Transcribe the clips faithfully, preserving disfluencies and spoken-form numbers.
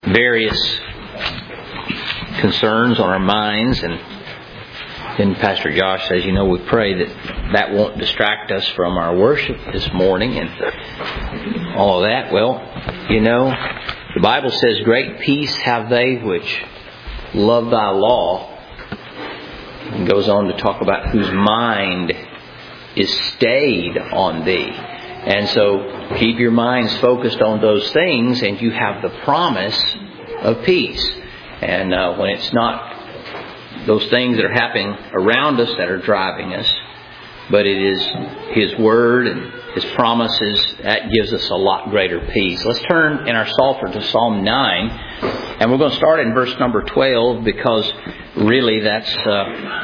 various concerns on our minds, and then Pastor Josh says, you know, we pray that that won't distract us from our worship this morning and all of that. Well, you know, the Bible says, great peace have they which love thy law, and goes on to talk about whose mind is stayed on thee. And so keep your minds focused on those things, and you have the promise of peace. And uh, when it's not those things that are happening around us that are driving us, but it is His Word and His promises, that gives us a lot greater peace. Let's turn in our Psalter to Psalm nine, and we're going to start in verse number twelve, because really that's, uh,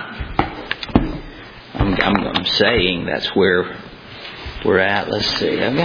I'm, I'm, I'm saying that's where we're at. Let's see. I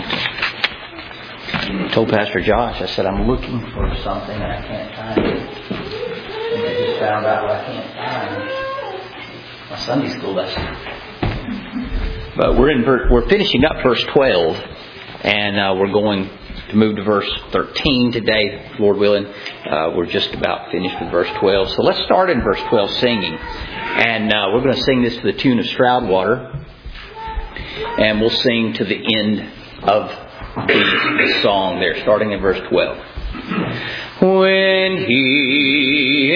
told Pastor Josh, I said, I'm looking for something and I can't find it. And I just found out what I can't find. My Sunday school lesson. But we're in we're finishing up verse twelve, and uh, we're going to move to verse thirteen today, Lord willing. Uh, we're just about finished with verse twelve. So let's start in verse twelve singing. And uh, we're going to sing this to the tune of Stroudwater. And we'll sing to the end of the song there, starting in verse twelve. When He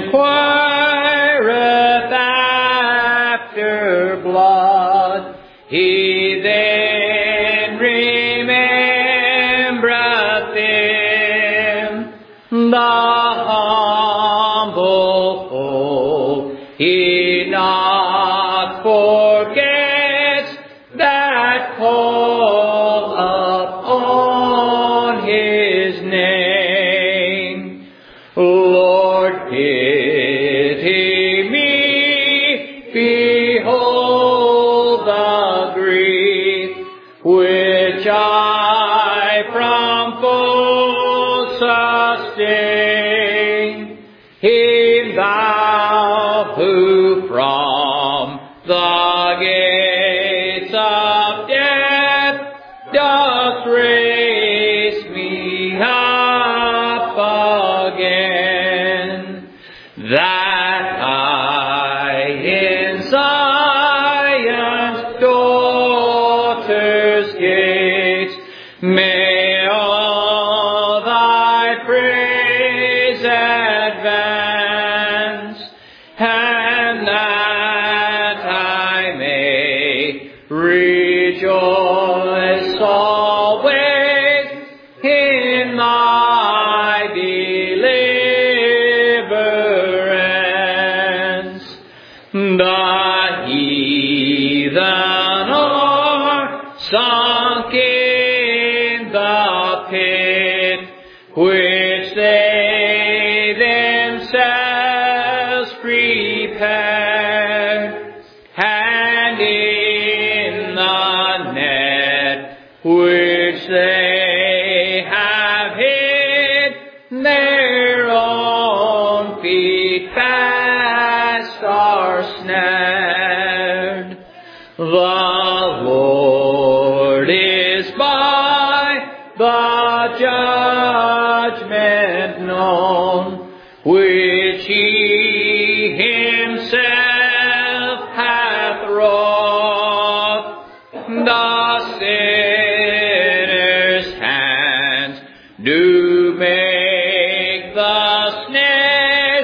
inquireth after blood, He then remembereth them, the humble foe. He not forgets that call upon His name. Lord, pity me, behold the grief which I from foes sustain. Him thou who from the gates of death dost raise me up again, that I in Zion's daughter's gates may all thy praise advance, and that I may rejoice always in thy deliverance. The heathen are sunk in the pit which they themselves prepared, and in the net which they have hid, their own feet fast are snared. The Lord is by the judgment known, which He Himself hath wrought. The sinner's hands do make the snares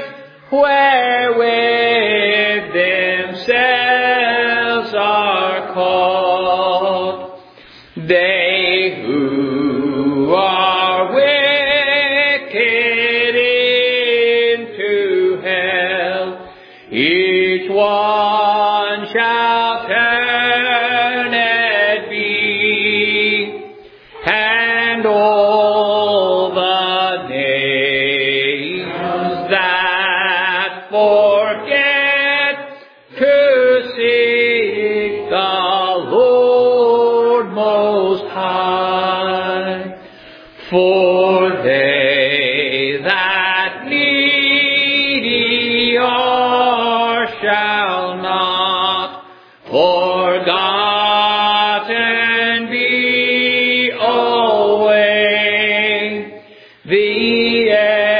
wherewith themselves are caught. They who are wicked into hell, each one shall turn be, and all the nations that forget to seek the Lord Most High, for they that needy are shall not forgotten be always. The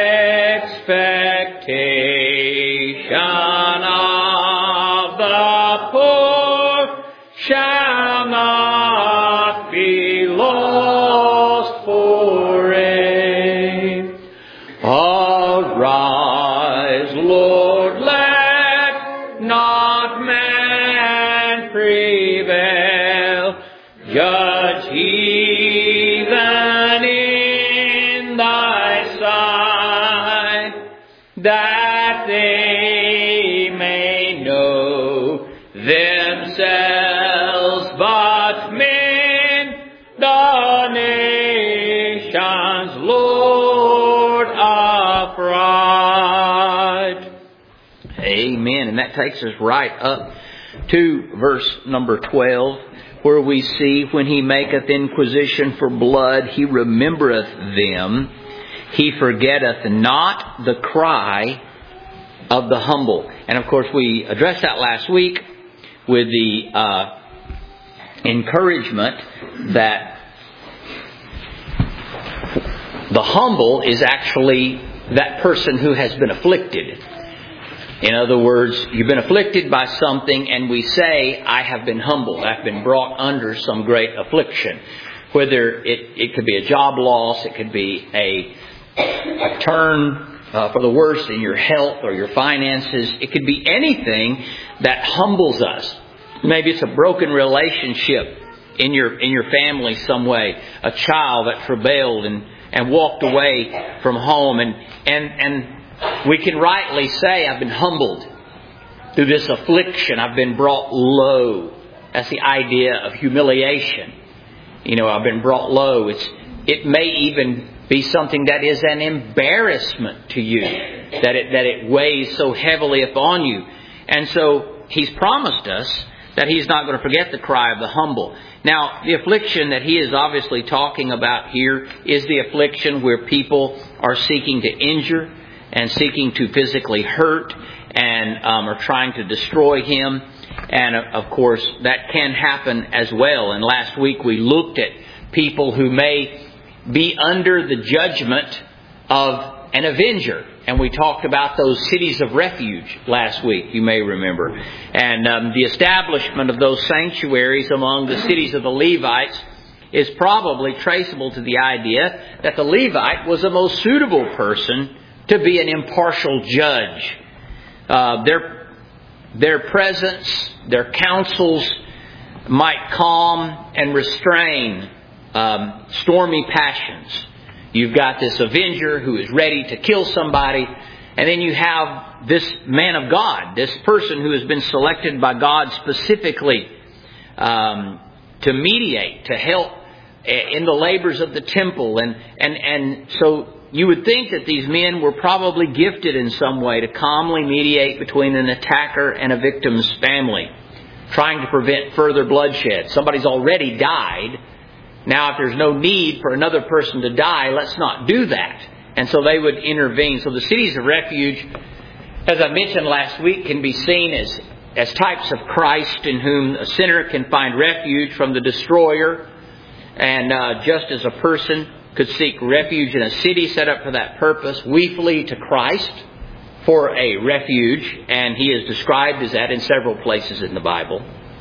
that they may know themselves but men, the nation's Lord upright. Amen. And that takes us right up to verse number twelve, where we see, when He maketh inquisition for blood, He remembereth them. He forgetteth not the cry of the humble. And of course, we addressed that last week with the uh, encouragement that the humble is actually that person who has been afflicted. In other words, you've been afflicted by something, and we say, I have been humbled. I've been brought under some great affliction. Whether it, it could be a job loss, it could be a, a turn uh, for the worse in your health or your finances. It could be anything that humbles us. Maybe it's a broken relationship in your in your family some way. A child that's rebelled and, and walked away from home, and and and we can rightly say, I've been humbled through this affliction. I've been brought low. That's the idea of humiliation. You know, I've been brought low. It's it may even be something that is an embarrassment to you, that it that it weighs so heavily upon you. And so He's promised us that He's not going to forget the cry of the humble. Now, the affliction that He is obviously talking about here is the affliction where people are seeking to injure and seeking to physically hurt and um, are trying to destroy Him. And of course, that can happen as well. And last week we looked at people who may be under the judgment of an avenger. And we talked about those cities of refuge last week, you may remember. And um, the establishment of those sanctuaries among the cities of the Levites is probably traceable to the idea that the Levite was the most suitable person to be an impartial judge. Uh, their, their presence, their counsels might calm and restrain um, stormy passions. You've got this avenger who is ready to kill somebody, and then you have this man of God, this person who has been selected by God specifically um, to mediate, to help in the labors of the temple. And, and, and so you would think that these men were probably gifted in some way to calmly mediate between an attacker and a victim's family, trying to prevent further bloodshed. Somebody's already died. Now, if there's no need for another person to die, let's not do that. And so they would intervene. So the cities of refuge, as I mentioned last week, can be seen as, as types of Christ, in whom a sinner can find refuge from the destroyer. And uh, just as a person could seek refuge in a city set up for that purpose, we flee to Christ for a refuge. And He is described as that in several places in the Bible.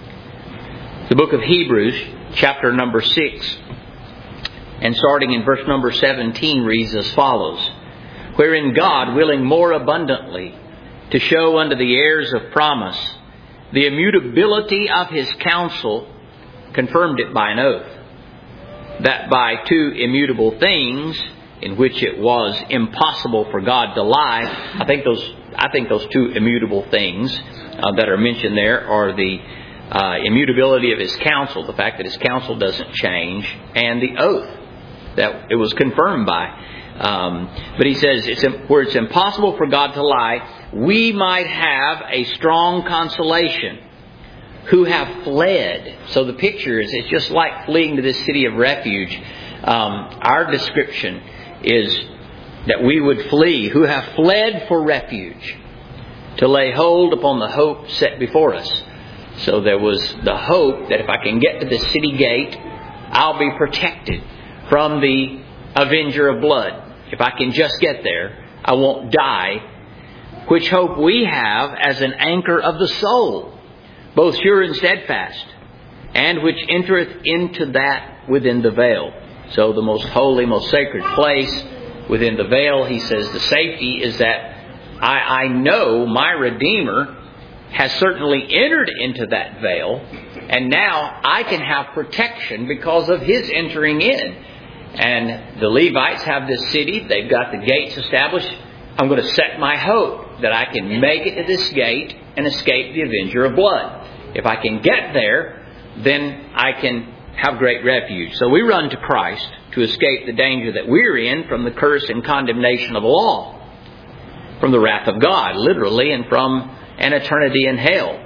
The book of Hebrews, chapter number six, and starting in verse number seventeen, reads as follows: Wherein God, willing more abundantly to show unto the heirs of promise the immutability of His counsel, confirmed it by an oath, that by two immutable things, in which it was impossible for God to lie. I think those I think those two immutable things uh, that are mentioned there are the Uh, immutability of His counsel, the fact that His counsel doesn't change, and the oath that it was confirmed by. Um, but He says, it's, where it's impossible for God to lie, we might have a strong consolation, who have fled. So the picture is, it's just like fleeing to this city of refuge. Um, our description is that we would flee, who have fled for refuge, to lay hold upon the hope set before us. So there was the hope that if I can get to the city gate, I'll be protected from the avenger of blood. If I can just get there, I won't die. Which hope we have as an anchor of the soul, both sure and steadfast, and which entereth into that within the veil. So the most holy, most sacred place within the veil, he says the safety is that I, I know my Redeemer has certainly entered into that veil, and now I can have protection because of His entering in. And the Levites have this city. They've got the gates established. I'm going to set my hope that I can make it to this gate and escape the avenger of blood. If I can get there, then I can have great refuge. So we run to Christ to escape the danger that we're in from the curse and condemnation of the law, from the wrath of God, literally, and from an eternity in hell.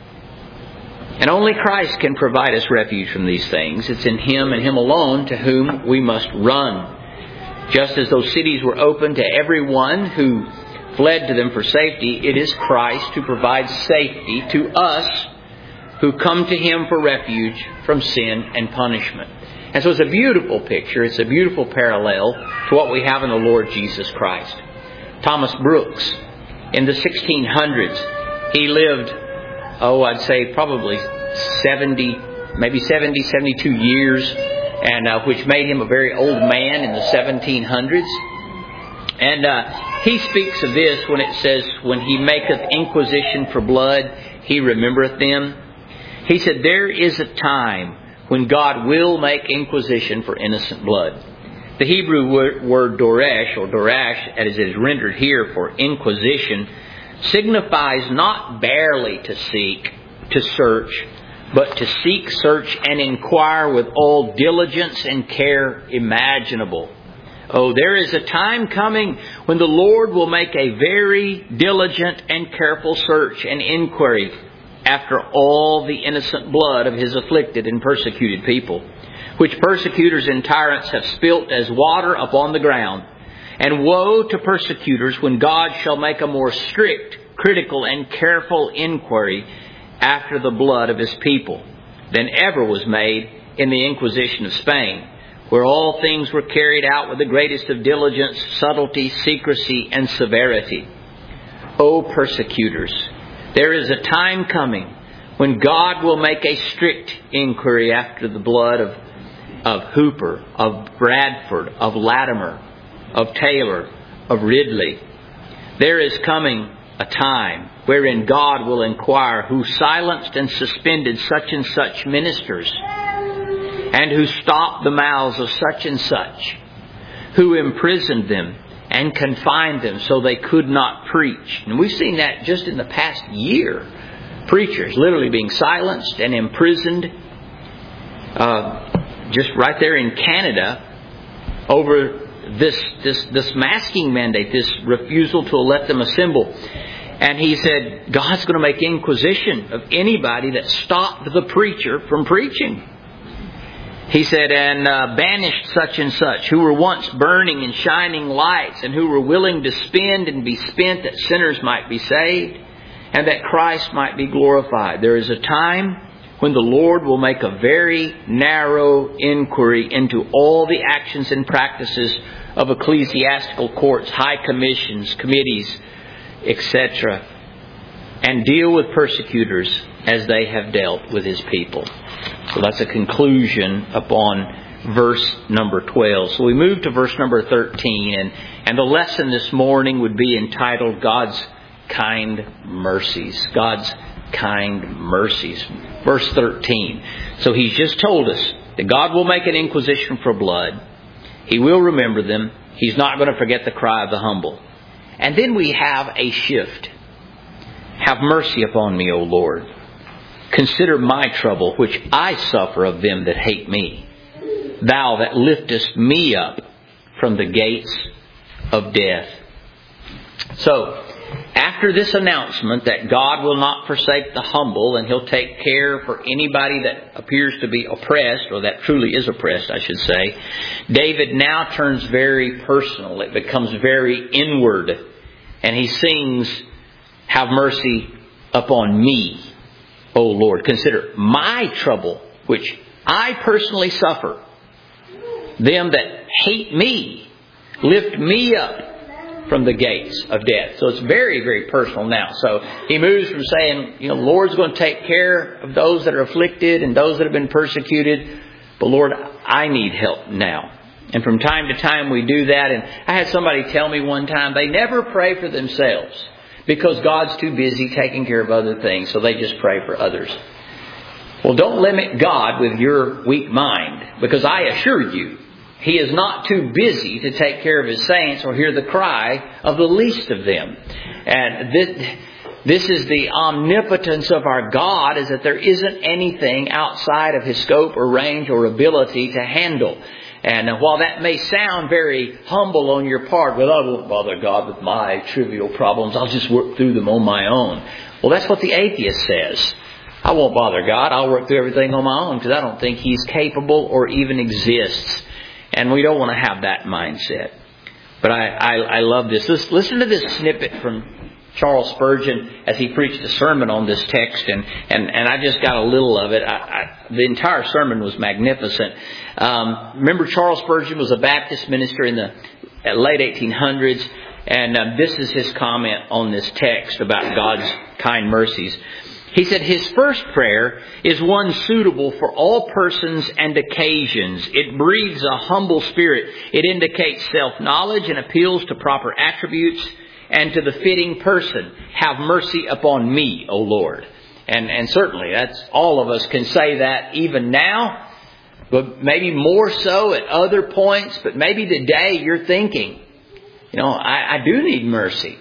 And only Christ can provide us refuge from these things. It's in Him and Him alone to whom we must run. Just as those cities were open to everyone who fled to them for safety, it is Christ who provides safety to us who come to Him for refuge from sin and punishment. And so it's a beautiful picture. It's a beautiful parallel to what we have in the Lord Jesus Christ. Thomas Brooks, in the sixteen hundreds, he lived, oh, I'd say probably seventy, maybe seventy, seventy-two years, and uh, which made him a very old man in the seventeen hundreds. And uh, he speaks of this when it says, when He maketh inquisition for blood, He remembereth them. He said, there is a time when God will make inquisition for innocent blood. The Hebrew word doresh, or dorash, as it is rendered here for inquisition, signifies not barely to seek, to search, but to seek, search, and inquire with all diligence and care imaginable. Oh, there is a time coming when the Lord will make a very diligent and careful search and inquiry after all the innocent blood of His afflicted and persecuted people, which persecutors and tyrants have spilt as water upon the ground. And woe to persecutors when God shall make a more strict, critical, and careful inquiry after the blood of His people than ever was made in the Inquisition of Spain, where all things were carried out with the greatest of diligence, subtlety, secrecy, and severity. O persecutors, there is a time coming when God will make a strict inquiry after the blood of, of Hooper, of Bradford, of Latimer, of Taylor, of Ridley. There is coming a time wherein God will inquire who silenced and suspended such and such ministers, and who stopped the mouths of such and such, who imprisoned them and confined them so they could not preach. And we've seen that just in the past year. Preachers literally being silenced and imprisoned, uh, just right there in Canada, over this this this masking mandate, this refusal to let them assemble. And he said, God's going to make inquisition of anybody that stopped the preacher from preaching. He said, and uh, banished such and such, who were once burning and shining lights, and who were willing to spend and be spent that sinners might be saved, and that Christ might be glorified. There is a time when the Lord will make a very narrow inquiry into all the actions and practices of ecclesiastical courts, high commissions, committees, et cetera, and deal with persecutors as they have dealt with His people. So that's a conclusion upon verse number twelve. So we move to verse number thirteen, and, and the lesson this morning would be entitled God's Kind Mercies. God's Kind Mercies. Verse thirteen. So He's just told us that God will make an inquisition for blood. He will remember them. He's not going to forget the cry of the humble. And then we have a shift. Have mercy upon me, O Lord. Consider my trouble, which I suffer of them that hate me. Thou that liftest me up from the gates of death. So, after this announcement that God will not forsake the humble, and He'll take care for anybody that appears to be oppressed, or that truly is oppressed, I should say, David now turns very personal. It becomes very inward. And he sings, have mercy upon me, O Lord. Consider my trouble, which I personally suffer. Them that hate me, lift me up from the gates of death. So it's very, very personal now. So he moves from saying, you know, the Lord's going to take care of those that are afflicted and those that have been persecuted. But Lord, I need help now. And from time to time we do that. And I had somebody tell me one time they never pray for themselves because God's too busy taking care of other things. So they just pray for others. Well, don't limit God with your weak mind, because I assure you, He is not too busy to take care of His saints or hear the cry of the least of them. And this, this is the omnipotence of our God, is that there isn't anything outside of His scope or range or ability to handle. And while that may sound very humble on your part, well, I won't bother God with my trivial problems. I'll just work through them on my own. Well, that's what the atheist says. I won't bother God. I'll work through everything on my own because I don't think He's capable or even exists. And we don't want to have that mindset. But I, I, I love this. Listen, listen to this snippet from Charles Spurgeon as he preached a sermon on this text, and, and, and I just got a little of it. I, I, the entire sermon was magnificent. Um, remember, Charles Spurgeon was a Baptist minister in the late eighteen hundreds, and um, this is his comment on this text about God's kind mercies. He said, his first prayer is one suitable for all persons and occasions. It breathes a humble spirit. It indicates self-knowledge and appeals to proper attributes and to the fitting person. Have mercy upon me, O Lord. And, and certainly that's all of us can say that even now, but maybe more so at other points. But maybe today you're thinking, you know, I, I do need mercy.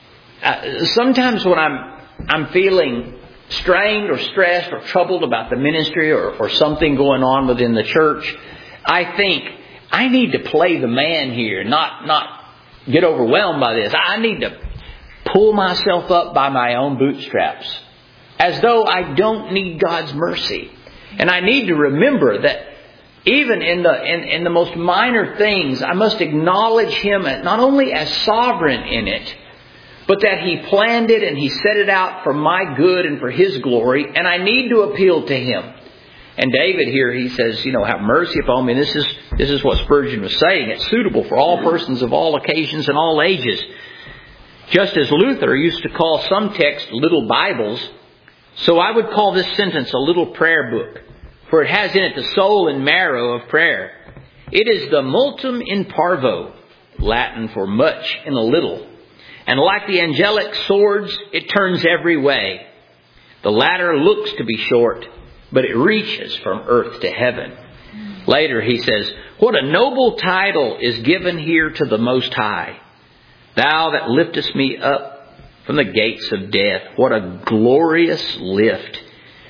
Uh, sometimes when I'm, I'm feeling strained or stressed or troubled about the ministry or, or something going on within the church, I think I need to play the man here, not, not get overwhelmed by this. I need to pull myself up by my own bootstraps, as though I don't need God's mercy. And I need to remember that even in the in, in the most minor things, I must acknowledge Him not only as sovereign in it, but that He planned it and He set it out for my good and for His glory. And I need to appeal to Him. And David here, he says, you know, have mercy upon me. This is, this is what Spurgeon was saying. It's suitable for all persons of all occasions and all ages. Just as Luther used to call some texts little Bibles, so I would call this sentence a little prayer book, for it has in it the soul and marrow of prayer. It is the multum in parvo, Latin for much in a little. And like the angelic swords, it turns every way. The latter looks to be short, but it reaches from earth to heaven. Later he says, what a noble title is given here to the Most High. Thou that liftest me up from the gates of death. What a glorious lift.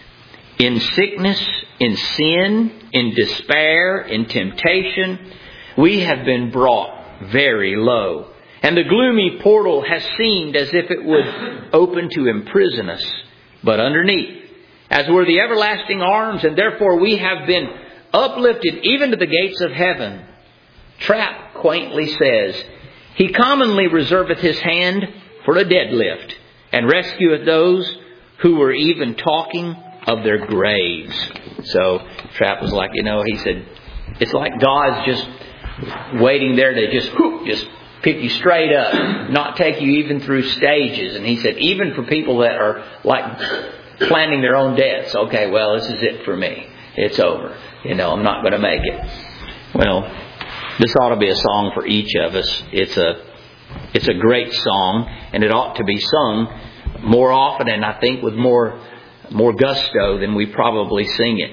In sickness, in sin, in despair, in temptation, we have been brought very low. And the gloomy portal has seemed as if it would open to imprison us. But underneath, as were the everlasting arms, and therefore we have been uplifted even to the gates of heaven. Trapp quaintly says, He commonly reserveth His hand for a deadlift, and rescueth those who were even talking of their graves. So Trapp was like, you know, he said, it's like God's just waiting there to just, whoop, just pick you straight up, not take you even through stages. And he said, even for people that are like planning their own deaths. Okay, well, this is it for me. It's over. You know, I'm not going to make it. Well, this ought to be a song for each of us. It's a, it's a great song, and it ought to be sung more often, and I think with more, more gusto than we probably sing it.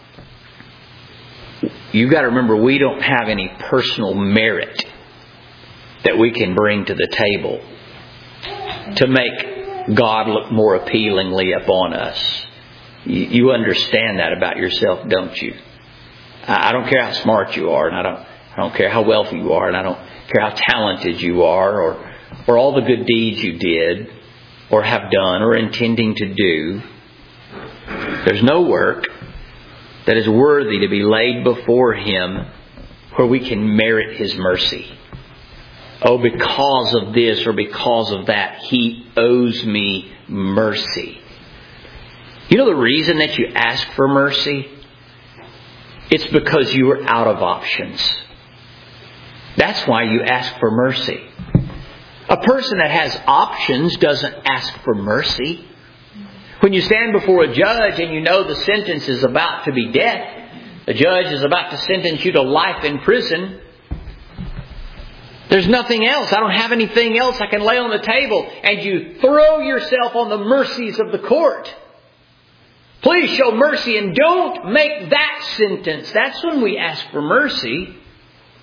You've got to remember, we don't have any personal merit that we can bring to the table to make God look more appealingly upon us. You understand that about yourself, don't you? I don't care how smart you are, and I don't, I don't care how wealthy you are, and I don't care how talented you are, or, or all the good deeds you did, or have done, or intending to do. There's no work that is worthy to be laid before Him where we can merit His mercy. Oh, because of this or because of that, He owes me mercy. You know the reason that you ask for mercy? It's because you are out of options. That's why you ask for mercy. A person that has options doesn't ask for mercy. When you stand before a judge and you know the sentence is about to be death, the judge is about to sentence you to life in prison, there's nothing else. I don't have anything else I can lay on the table. And you throw yourself on the mercies of the court. Please show mercy and don't make that sentence. That's when we ask for mercy.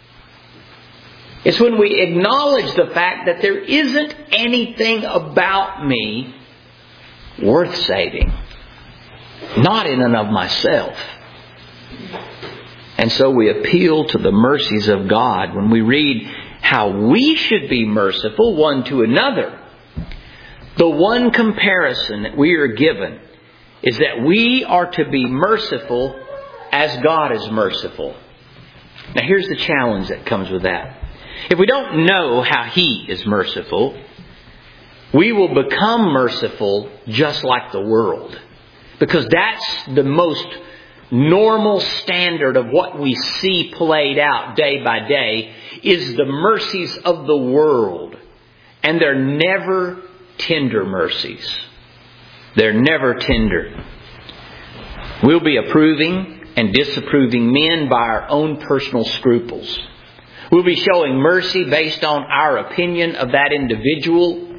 It's when we acknowledge the fact that there isn't anything about me worth saving. Not in and of myself. And so we appeal to the mercies of God when we read how we should be merciful one to another. The one comparison that we are given is that we are to be merciful as God is merciful. Now here's the challenge that comes with that. If we don't know how He is merciful, we will become merciful just like the world. Because that's the most normal standard of what we see played out day by day is the mercies of the world. And they're never tender mercies. They're never tender. We'll be approving and disapproving men by our own personal scruples. We'll be showing mercy based on our opinion of that individual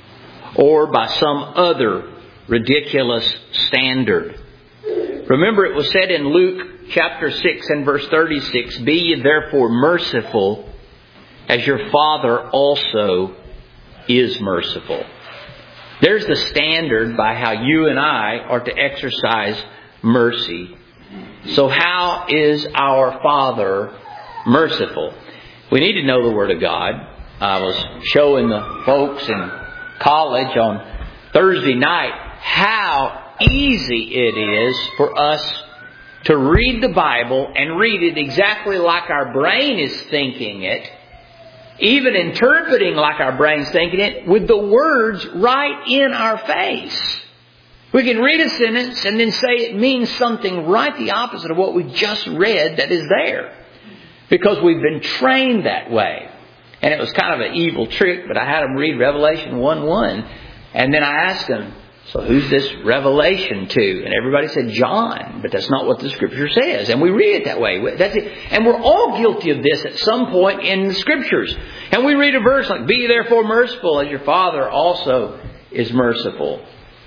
or by some other ridiculous standard. Remember, it was said in Luke chapter six and verse thirty-six, "Be ye therefore merciful, as your Father also is merciful." There's the standard by how you and I are to exercise mercy. So how is our Father merciful? We need to know the Word of God. I was showing the folks in college on Thursday night how easy it is for us to read the Bible and read it exactly like our brain is thinking it, even interpreting like our brain's thinking it, with the words right in our face. We can read a sentence and then say it means something right the opposite of what we just read that is there. Because we've been trained that way. And it was kind of an evil trick, but I had them read Revelation one one. And then I asked them, so who's this Revelation to? And everybody said John, but that's not what the Scripture says. And we read it that way. That's it. And we're all guilty of this at some point in the Scriptures. And we read a verse like, "Be therefore merciful as your Father also is merciful."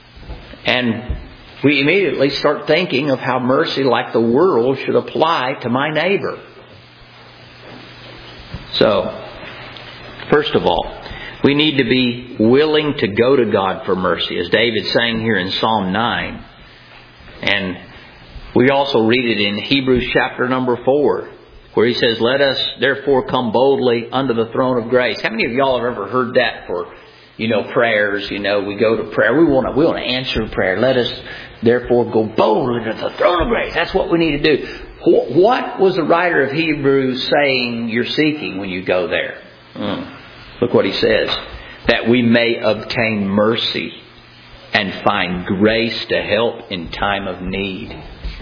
And we immediately start thinking of how mercy, like the world, should apply to my neighbor. So, first of all, we need to be willing to go to God for mercy, as David's saying here in Psalm nine. And we also read it in Hebrews chapter number four, where he says, "Let us therefore come boldly unto the throne of grace." How many of y'all have ever heard that for, you know, prayers? You know, we go to prayer. We want to, we want to answer prayer. Let us therefore go boldly to the throne of grace. That's what we need to do. What was the writer of Hebrews saying you're seeking when you go there? Mm. Look what he says. "That we may obtain mercy and find grace to help in time of need."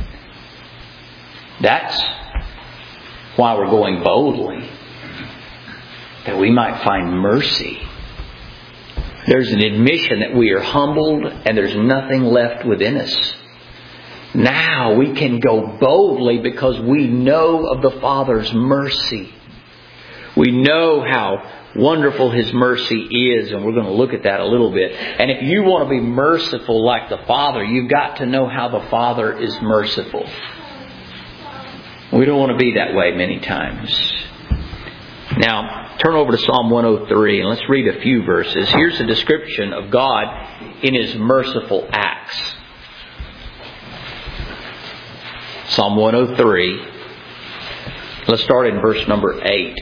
That's why we're going boldly. That we might find mercy. There's an admission that we are humbled and there's nothing left within us. Now we can go boldly because we know of the Father's mercy. We know how wonderful His mercy is, and we're going to look at that a little bit. And if you want to be merciful like the Father, you've got to know how the Father is merciful. We don't want to be that way many times. Now, turn over to Psalm one oh three and let's read a few verses. Here's a description of God in His merciful acts. Psalm one oh three. Let's start in verse number eight.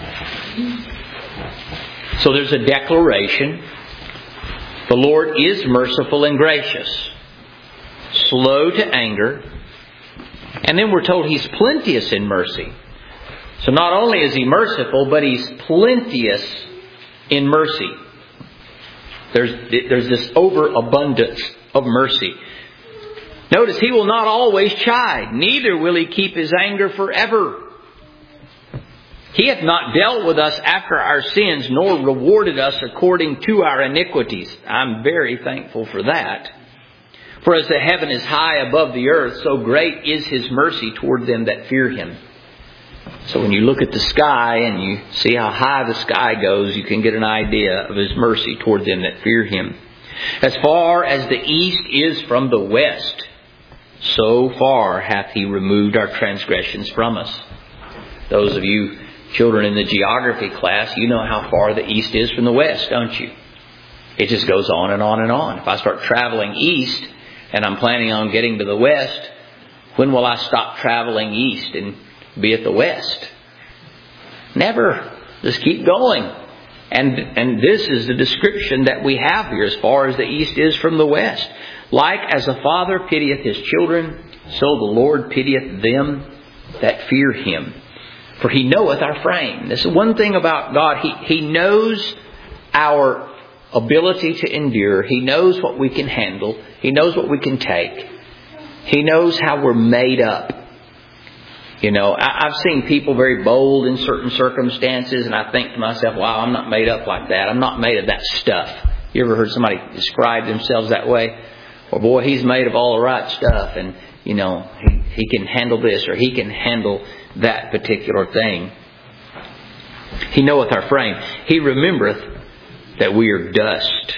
So there's a declaration. The Lord is merciful and gracious, slow to anger, and then we're told He's plenteous in mercy. So not only is He merciful, but He's plenteous in mercy. There's, there's this overabundance of mercy. Notice, He will not always chide, neither will He keep His anger forever. He hath not dealt with us after our sins, nor rewarded us according to our iniquities. I'm very thankful for that. For as the heaven is high above the earth, so great is His mercy toward them that fear Him. So when you look at the sky and you see how high the sky goes, you can get an idea of His mercy toward them that fear Him. As far as the east is from the west, so far hath He removed our transgressions from us. Those of you Children in the geography class, you know how far the east is from the west, don't you? It just goes on and on and on. If I start traveling east and I'm planning on getting to the west, when will I stop traveling east and be at the west? Never. Just keep going. And and this is the description that we have here as far as the east is from the west. Like as a father pitieth his children, so the Lord pitieth them that fear Him. For He knoweth our frame. This is one thing about God. He, he knows our ability to endure. He knows what we can handle. He knows what we can take. He knows how we're made up. You know, I, I've seen people very bold in certain circumstances, and I think to myself, wow, I'm not made up like that. I'm not made of that stuff. You ever heard somebody describe themselves that way? Well, boy, he's made of all the right stuff, and, you know, he, he can handle this or he can handle that particular thing. He knoweth our frame. He remembereth that we are dust.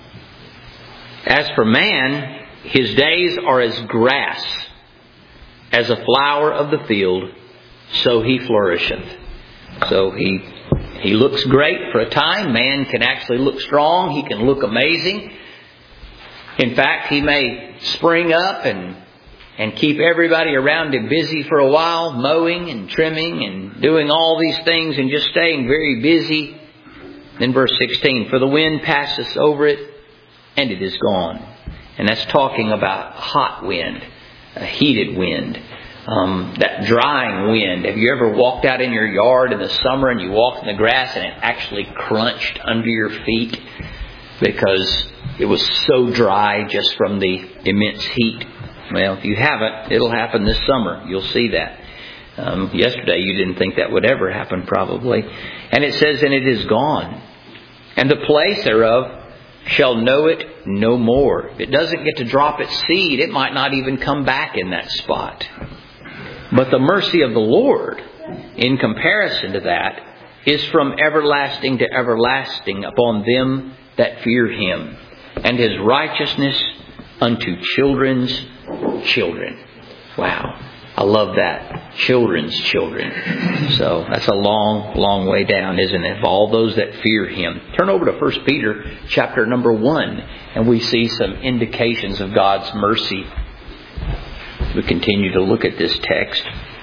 As for man, his days are as grass, as a flower of the field, so he flourisheth. So he he looks great for a time. Man can actually look strong. He can look amazing. In fact, he may spring up and and keep everybody around him busy for a while, mowing and trimming and doing all these things and just staying very busy. Then verse sixteen, for the wind passeth over it, and it is gone. And that's talking about hot wind, a heated wind, um, that drying wind. Have you ever walked out in your yard in the summer and you walked in the grass and it actually crunched under your feet because it was so dry just from the immense heat? Well, if you haven't, it'll happen this summer. You'll see that. Um, yesterday you didn't think that would ever happen probably. And it says, and it is gone. And the place thereof shall know it no more. If it doesn't get to drop its seed, it might not even come back in that spot. But the mercy of the Lord, in comparison to that, is from everlasting to everlasting upon them that fear Him, and His righteousness unto children's children. Wow. I love that. Children's children. So that's a long, long way down, isn't it? Of all those that fear Him. Turn over to First Peter chapter number one, and we see some indications of God's mercy. We continue to look at this text.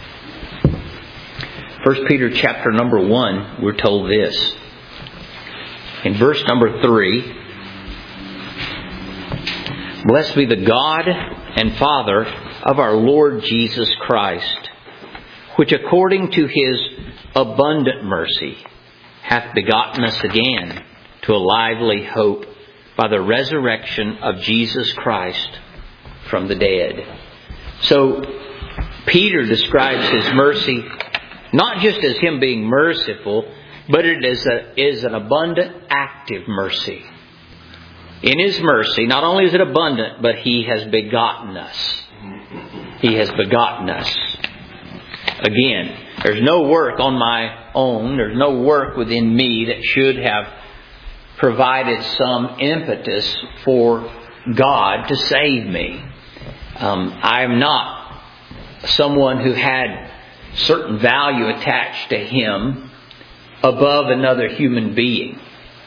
First Peter chapter number one, we're told this. In verse number three, blessed be the God and Father of our Lord Jesus Christ, which according to His abundant mercy hath begotten us again to a lively hope by the resurrection of Jesus Christ from the dead. So Peter describes His mercy not just as Him being merciful, but it is, a, is an abundant, active mercy. In His mercy, not only is it abundant, but He has begotten us. He has begotten us. Again, there's no work on my own. There's no work within me that should have provided some impetus for God to save me. Um, I am not someone who had certain value attached to Him above another human being.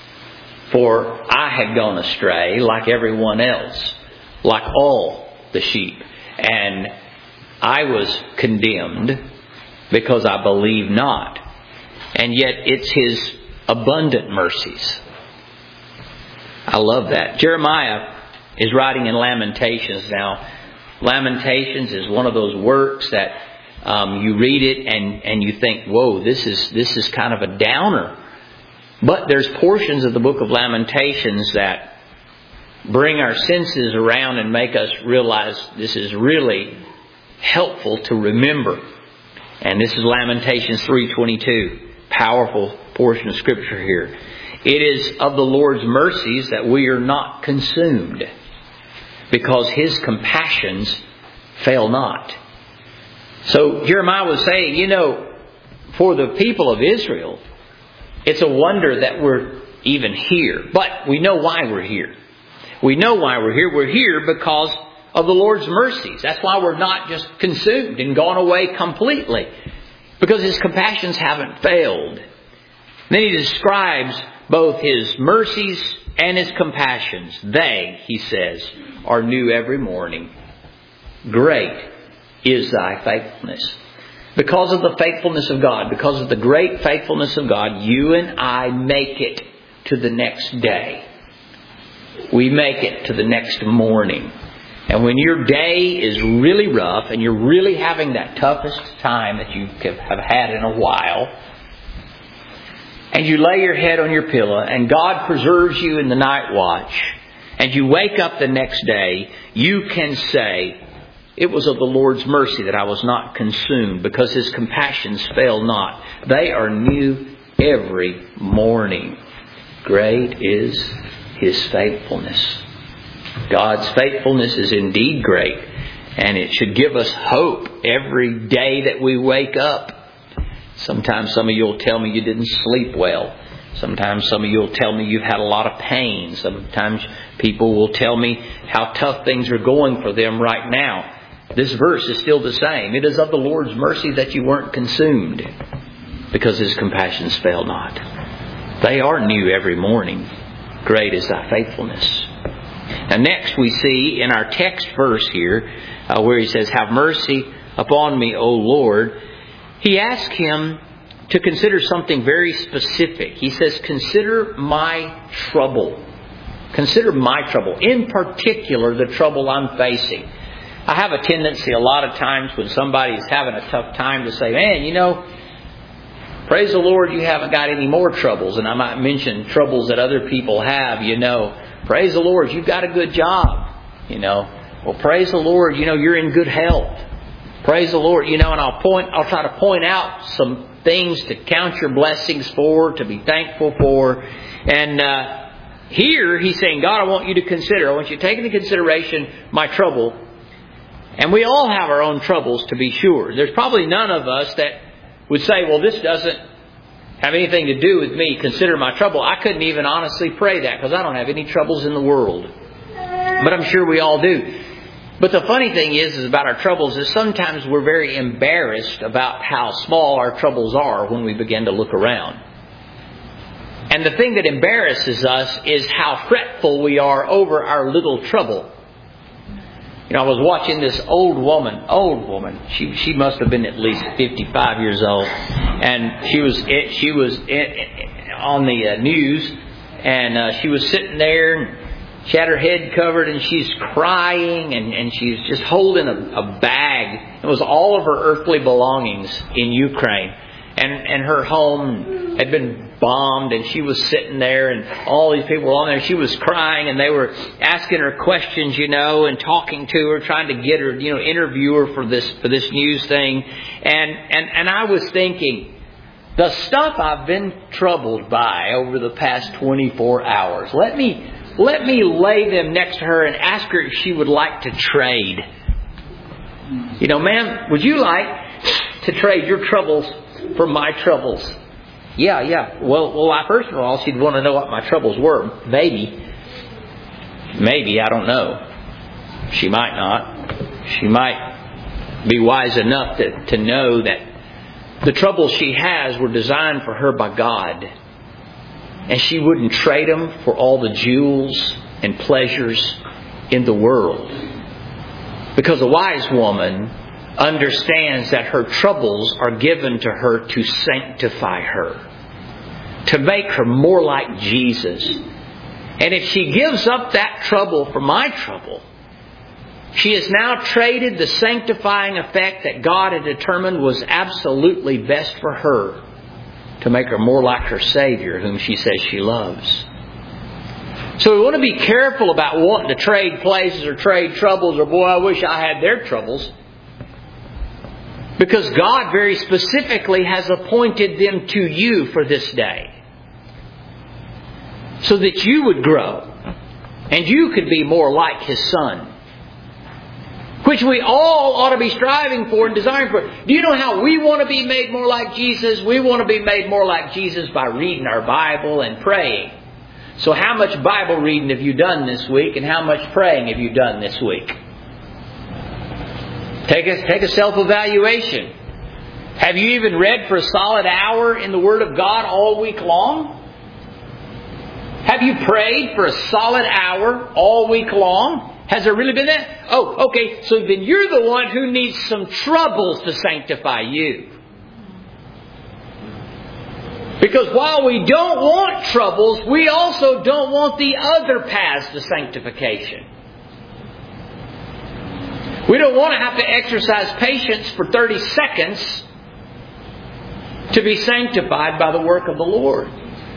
For I had gone astray like everyone else, like all the sheep. And I was condemned because I believe not. And yet it's His abundant mercies. I love that. Jeremiah is writing in Lamentations now. Lamentations is one of those works that um, you read it and, and you think, whoa, this is this is kind of a downer. But there's portions of the book of Lamentations that bring our senses around and make us realize this is really helpful to remember. And this is Lamentations three twenty-two. Powerful portion of Scripture here. It is of the Lord's mercies that we are not consumed, because His compassions fail not. So Jeremiah was saying, you know, for the people of Israel, it's a wonder that we're even here. But we know why we're here. We know why we're here. We're here because of the Lord's mercies. That's why we're not just consumed and gone away completely. because His compassions haven't failed. Then He describes both His mercies and His compassions. They, He says, are new every morning. Great is thy faithfulness. Because of the faithfulness of God, because of the great faithfulness of God, you and I make it to the next day. We make it to the next morning. And when your day is really rough and you're really having that toughest time that you have had in a while, and you lay your head on your pillow and God preserves you in the night watch, and you wake up the next day, you can say, it was of the Lord's mercy that I was not consumed, because His compassions fail not. They are new every morning. Great is His faithfulness. God's faithfulness is indeed great, and it should give us hope every day that we wake up. Sometimes some of you will tell me you didn't sleep well. Sometimes some of you will tell me you've had a lot of pain. Sometimes people will tell me how tough things are going for them right now. This verse is still the same. It is of the Lord's mercy that you weren't consumed, because His compassions fail not. They are new every morning. Great is thy faithfulness. And next we see in our text verse here, uh, where He says, have mercy upon me, O Lord. He asks Him to consider something very specific. He says, consider my trouble. Consider my trouble. In particular, the trouble I'm facing. I have a tendency a lot of times when somebody is having a tough time to say, man, you know, praise the Lord you haven't got any more troubles. And I might mention troubles that other people have, you know. Praise the Lord, you've got a good job, you know. Well, praise the Lord, you know, you're in good health. Praise the Lord, you know, and I'll point, I'll try to point out some things to count your blessings for, to be thankful for. And uh, here He's saying, God, I want you to consider, I want you to take into consideration my trouble. And we all have our own troubles, to be sure. There's probably none of us that would say, well, this doesn't have anything to do with me. Consider my trouble. I couldn't even honestly pray that, because I don't have any troubles in the world. But I'm sure we all do. But the funny thing is, is about our troubles is sometimes we're very embarrassed about how small our troubles are when we begin to look around. And the thing that embarrasses us is how fretful we are over our little trouble. You know, I was watching this old woman, old woman. She she must have been at least fifty-five years old, and she was she was on the news, and uh, she was sitting there, and she had her head covered, and she's crying, and, and she's just holding a, a bag. It was all of her earthly belongings in Ukraine, and and her home had been bombed, and she was sitting there, and all these people were on there. She was crying, and they were asking her questions, you know, and talking to her, trying to get her, you know, interview her for this for this news thing. And and and I was thinking, the stuff I've been troubled by over the past twenty-four hours. Let me let me lay them next to her and ask her if she would like to trade. You know, ma'am, would you like to trade your troubles for my troubles? Yeah, yeah. Well, well. I, first of all, she'd want to know what my troubles were. Maybe. Maybe. I don't know. She might not. She might be wise enough to, to know that the troubles she has were designed for her by God. And she wouldn't trade them for all the jewels and pleasures in the world. Because a wise woman understands that her troubles are given to her to sanctify her, to make her more like Jesus. And if she gives up that trouble for my trouble, she has now traded the sanctifying effect that God had determined was absolutely best for her, to make her more like her Savior, whom she says she loves. So we want to be careful about wanting to trade places or trade troubles, or boy, I wish I had their troubles. Because God very specifically has appointed them to you for this day, so that you would grow and you could be more like His Son, which we all ought to be striving for and desiring for. Do you know how we want to be made more like Jesus? We want to be made more like Jesus by reading our Bible and praying. So how much Bible reading have you done this week, and how much praying have you done this week? Take a, take a self-evaluation. Have you even read for a solid hour in the Word of God all week long? Have you prayed for a solid hour all week long? Has there really been that? Oh, okay, so then you're the one who needs some troubles to sanctify you. Because while we don't want troubles, we also don't want the other paths to sanctification. We don't want to have to exercise patience for thirty seconds to be sanctified by the work of the Lord.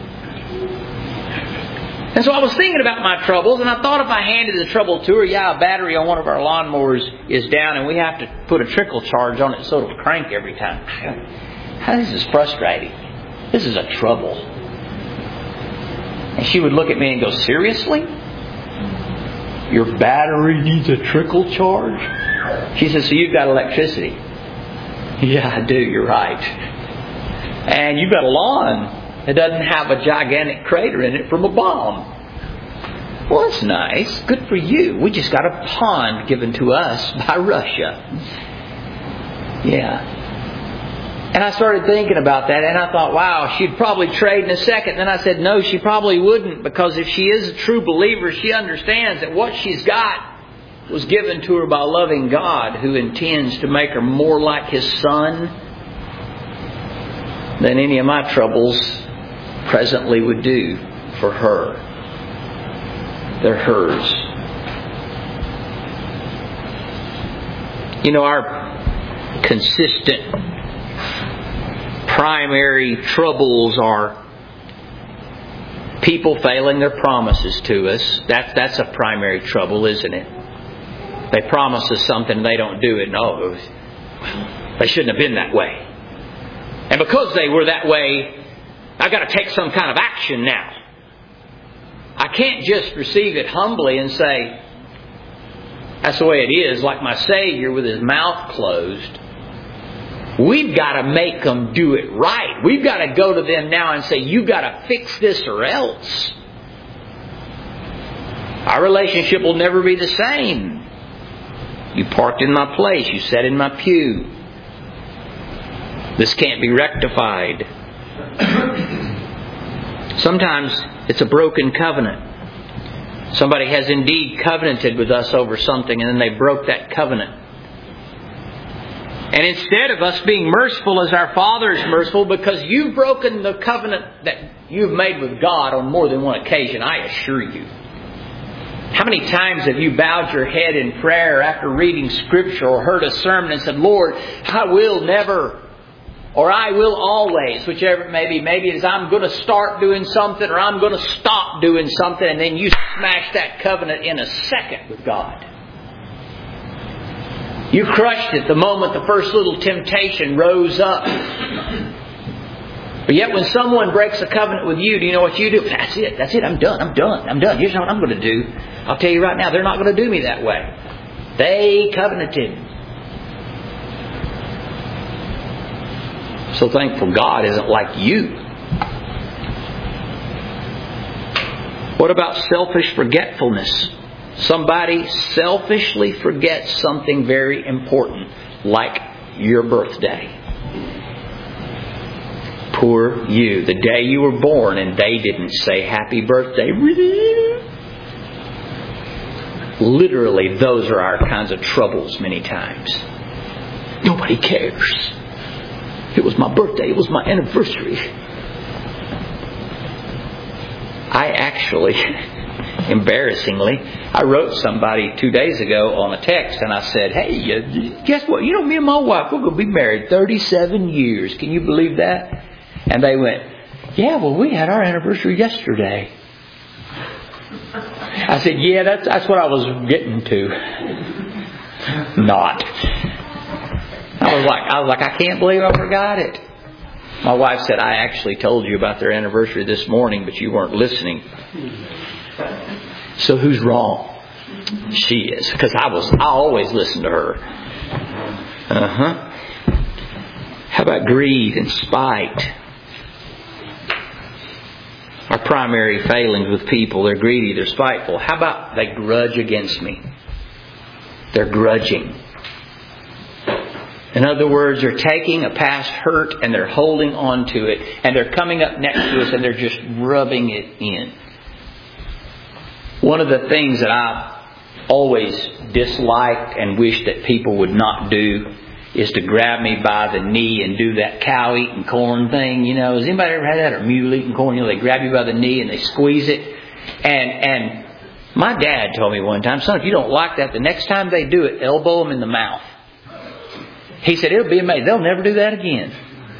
And so I was thinking about my troubles, and I thought if I handed the trouble to her, yeah, a battery on one of our lawnmowers is down, and we have to put a trickle charge on it so it'll crank every time. This is frustrating. This is a trouble. And she would look at me and go, seriously? Your battery needs a trickle charge? She says, so you've got electricity. Yeah, I do, you're right. And you've got a lawn. It doesn't have a gigantic crater in it from a bomb. Well, that's nice. Good for you. We just got a pond given to us by Russia. Yeah. And I started thinking about that, and I thought, wow, she'd probably trade in a second. Then I said, no, she probably wouldn't, because if she is a true believer, she understands that what she's got was given to her by a loving God who intends to make her more like His Son than any of my troubles presently would do for her. They're hers. You know, our consistent primary troubles are people failing their promises to us. That, that's a primary trouble, isn't it? They promise us something and they don't do it. No, they shouldn't have been that way. And because they were that way, I've got to take some kind of action now. I can't just receive it humbly and say, that's the way it is, like my Savior with His mouth closed. We've got to make them do it right. We've got to go to them now and say, you've got to fix this or else. Our relationship will never be the same. You parked in my place. You sat in my pew. This can't be rectified. Sometimes it's a broken covenant. Somebody has indeed covenanted with us over something, and then they broke that covenant. And instead of us being merciful as our Father is merciful, because you've broken the covenant that you've made with God on more than one occasion, I assure you. How many times have you bowed your head in prayer after reading Scripture or heard a sermon and said, Lord, I will never, or I will always, whichever it may be. Maybe it is I'm going to start doing something or I'm going to stop doing something, and then you smash that covenant in a second with God. You crushed it the moment the first little temptation rose up. But yet when someone breaks a covenant with you, do you know what you do? That's it. That's it. I'm done. I'm done. I'm done. Here's what I'm going to do. I'll tell you right now, they're not going to do me that way. They covenanted. So thankful God isn't like you. What about selfish forgetfulness? Somebody selfishly forgets something very important, like your birthday. Poor you. The day you were born and they didn't say happy birthday. Literally, those are our kinds of troubles many times. Nobody cares. It was my birthday. It was my anniversary. I actually, embarrassingly, I wrote somebody two days ago on a text and I said, hey, guess what? You know, me and my wife, we're going to be married thirty-seven years. Can you believe that? And they went, yeah, well, we had our anniversary yesterday. I said, yeah, that's, that's what I was getting to. Not. I was like, I was like, I can't believe I forgot it. My wife said, I actually told you about their anniversary this morning, but you weren't listening. So who's wrong? She is, because I was. I always listen to her. Uh huh. How about greed and spite? Our primary failings with people, they're greedy, they're spiteful. How about they grudge against me? They're grudging. In other words, they're taking a past hurt and they're holding on to it. And they're coming up next to us and they're just rubbing it in. One of the things that I've always disliked and wish that people would not do is to grab me by the knee and do that cow eating corn thing. You know, has anybody ever had that? Or mule eating corn? You know, they grab you by the knee and they squeeze it. And, and my dad told me one time, son, if you don't like that, the next time they do it, elbow them in the mouth. He said, it'll be amazing. They'll never do that again.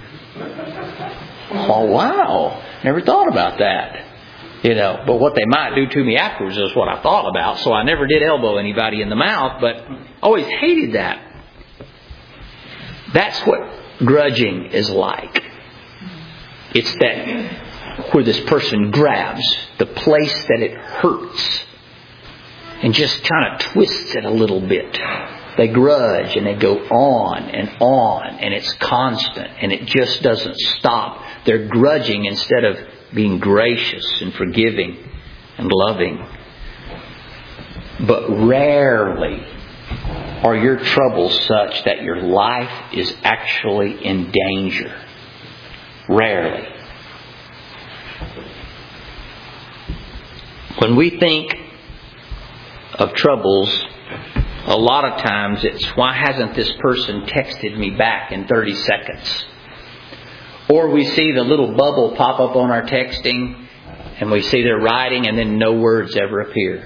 Oh, wow. Never thought about that. You know, but what they might do to me afterwards is what I thought about. So I never did elbow anybody in the mouth, but always hated that. That's what grudging is like. It's that where this person grabs the place that it hurts and just kind of twists it a little bit. They grudge and they go on and on, and it's constant and it just doesn't stop. They're grudging instead of being gracious and forgiving and loving. But rarely are your troubles such that your life is actually in danger. Rarely. When we think of troubles, a lot of times it's, why hasn't this person texted me back in thirty seconds? Or we see the little bubble pop up on our texting and we see they're writing and then no words ever appear.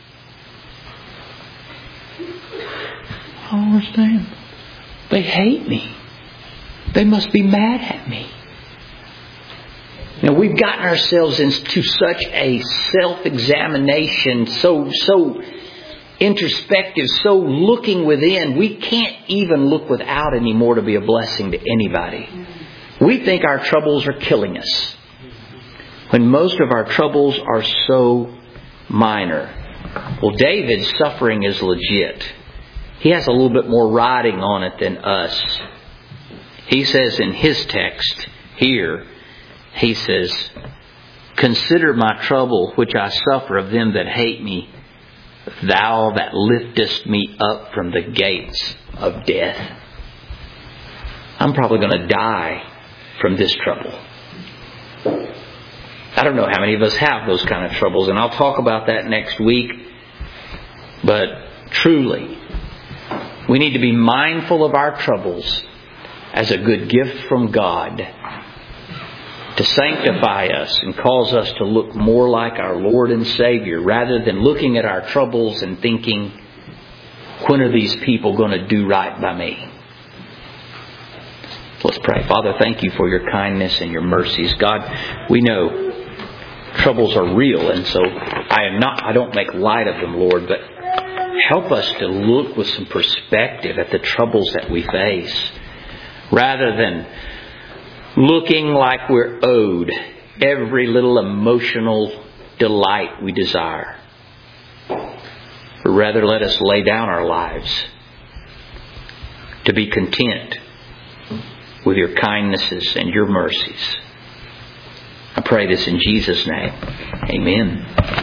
I don't understand. They hate me. They must be mad at me. Now we've gotten ourselves into such a self-examination, so so introspective, so looking within, we can't even look without anymore to be a blessing to anybody. We think our troubles are killing us, when most of our troubles are so minor. Well, David's suffering is legit. He has a little bit more riding on it than us. He says in his text here, he says, consider my trouble which I suffer of them that hate me, thou that liftest me up from the gates of death. I'm probably going to die from this trouble. I don't know how many of us have those kind of troubles, and I'll talk about that next week. But truly, we need to be mindful of our troubles as a good gift from God to sanctify us and cause us to look more like our Lord and Savior, rather than looking at our troubles and thinking, when are these people going to do right by me? Let's pray. Father, thank you for your kindness and your mercies. God, we know troubles are real, and so I am not I don't make light of them, Lord, but help us to look with some perspective at the troubles that we face, rather than looking like we're owed every little emotional delight we desire. But rather let us lay down our lives to be content with your kindnesses and your mercies. I pray this in Jesus' name. Amen.